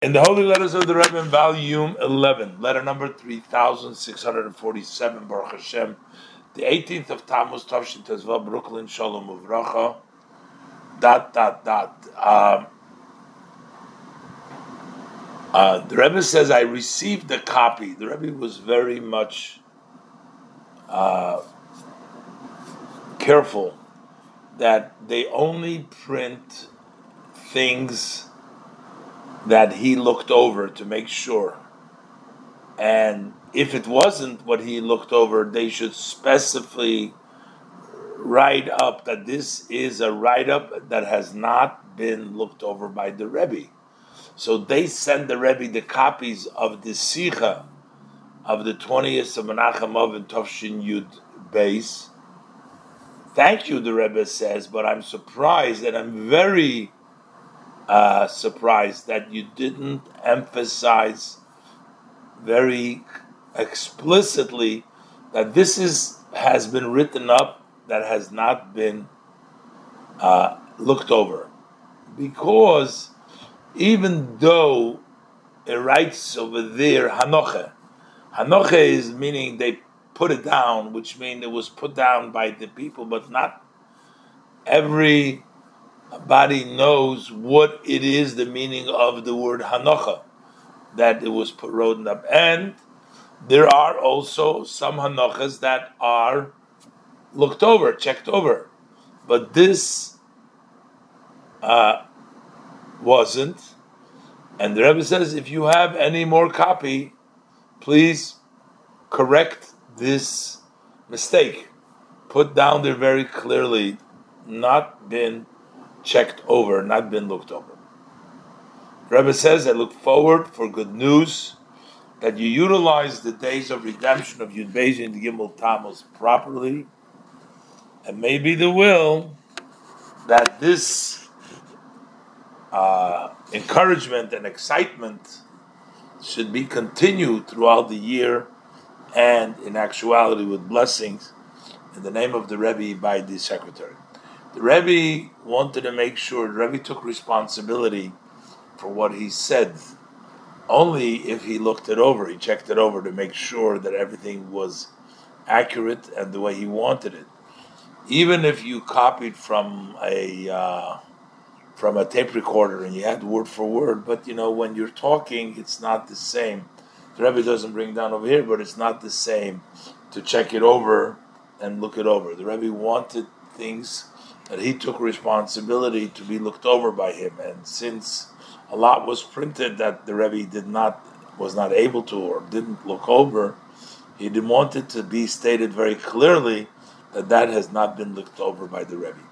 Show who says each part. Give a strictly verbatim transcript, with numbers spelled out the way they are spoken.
Speaker 1: In the Holy Letters of the Rebbe, volume eleven, letter number three thousand six hundred forty-seven, Baruch Hashem, the eighteenth of Tammuz, Tavshin Tezvav, Brooklyn, Shalom Uvracha, dot, dot, dot. Um, uh, the Rebbe says, I received a copy. The Rebbe was very much uh, careful that they only print things that he looked over to make sure. And if it wasn't what he looked over, they should specifically write up that this is a write-up that has not been looked over by the Rebbe. So they send the Rebbe the copies of the Sikha of the twentieth of Menachem Av and Tavshin Yud Beis. Thank you, the Rebbe says, but I'm surprised, and I'm very Uh, surprised that you didn't emphasize very explicitly that this is has been written up that has not been uh, looked over, because even though it writes over there Hanoche, Hanoche is meaning they put it down, which means it was put down by the people, but not every body knows what it is, the meaning of the word hanocha, that it was put written up. And there are also some hanochas that are looked over, checked over. But this uh, wasn't. And the Rebbe says, if you have any more copy, please correct this mistake. Put down there very clearly, not been checked over, not been looked over. The Rebbe says, I look forward for good news that you utilize the days of redemption of Yud Beis and Gimel Tammuz properly, and maybe the will that this uh, encouragement and excitement should be continued throughout the year, and in actuality with blessings in the name of the Rebbe by the secretary. The Rebbe wanted to make sure, the Rebbe took responsibility for what he said, only if he looked it over, he checked it over to make sure that everything was accurate and the way he wanted it. Even if you copied from a uh, from a tape recorder and you had word for word, but you know, when you're talking, it's not the same. The Rebbe doesn't bring down over here, but it's not the same to check it over and look it over. The Rebbe wanted things that he took responsibility to be looked over by him, and since a lot was printed that the Rebbe did not, was not able to or didn't look over, he didn't want it to be stated very clearly that that has not been looked over by the Rebbe.